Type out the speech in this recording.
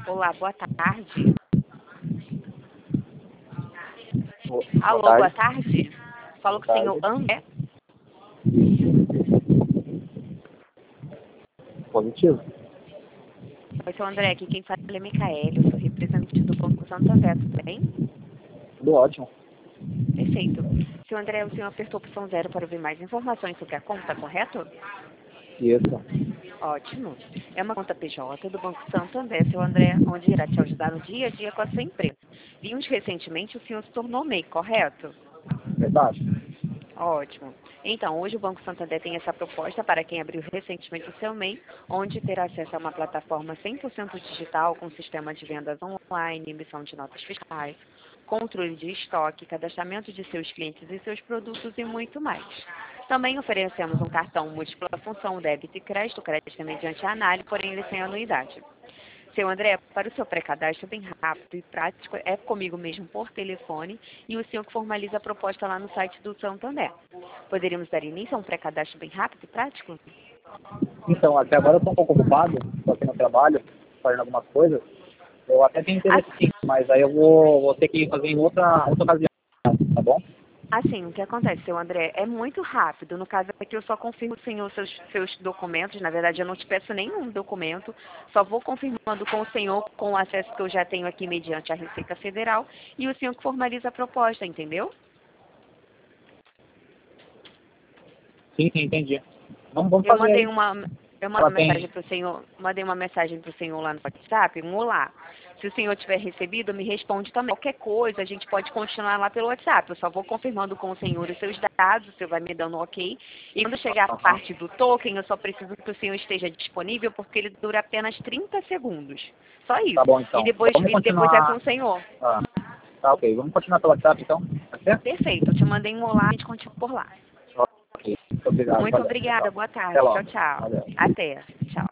Olá, boa tarde. Alô, Boa boa tarde. tarde. Falo Boa com o senhor tarde. André. Positivo. Oi, seu André, aqui quem fala é Micaele, eu sou representante do Banco Santander, tudo bem? Tudo ótimo. Perfeito. Seu André, o senhor apertou a opção 0 para ouvir mais informações sobre a conta, correto? Isso. Ótimo. É uma conta PJ do Banco Santander, seu André, onde irá te ajudar no dia a dia com a sua empresa. Vimos recentemente o senhor se tornou MEI, correto? Verdade. Ótimo. Então, hoje o Banco Santander tem essa proposta para quem abriu recentemente o seu MEI, onde terá acesso a uma plataforma 100% digital com sistema de vendas online, emissão de notas fiscais, controle de estoque, cadastramento de seus clientes e seus produtos e muito mais. Também oferecemos um cartão múltipla função débito e crédito mediante análise, porém ele sem anuidade. Seu André, para o seu pré-cadastro bem rápido e prático, é comigo mesmo por telefone e o senhor que formaliza a proposta lá no site do Santander. Poderíamos dar início a um pré-cadastro bem rápido e prático? Então, até agora eu estou um pouco ocupado, estou aqui no trabalho, fazendo algumas coisas. Eu até tenho interesse sim, mas aí eu vou ter que fazer em outra ocasião, tá bom? Assim, o que acontece, seu André, é muito rápido. No caso aqui, eu só confirmo, senhor, seus documentos. Na verdade, eu não te peço nenhum documento. Só vou confirmando com o senhor, com o acesso que eu já tenho aqui mediante a Receita Federal. E o senhor que formaliza a proposta, entendeu? Sim, entendi. Vamos Eu fazer mandei aí. uma, eu mandei Ela uma tem. mensagem para o senhor, mandei uma mensagem para o senhor lá no WhatsApp, um olá. Se o senhor tiver recebido, me responde também. Qualquer coisa, a gente pode continuar lá pelo WhatsApp. Eu só vou confirmando com o senhor os seus dados, o senhor vai me dando um ok. E quando chegar a Aham. parte do token, eu só preciso que o senhor esteja disponível, porque ele dura apenas 30 segundos. Só Tá isso. bom E então. depois é com o senhor. Ah, tá ok. Vamos continuar pelo WhatsApp então? Pode ser? Perfeito. Eu te mandei um olá, a gente continua por lá. Ok. Muito obrigado. Muito Valeu. obrigada. Tchau. Boa Até tarde. Tchau, logo. tchau. Valeu. Até. Tchau.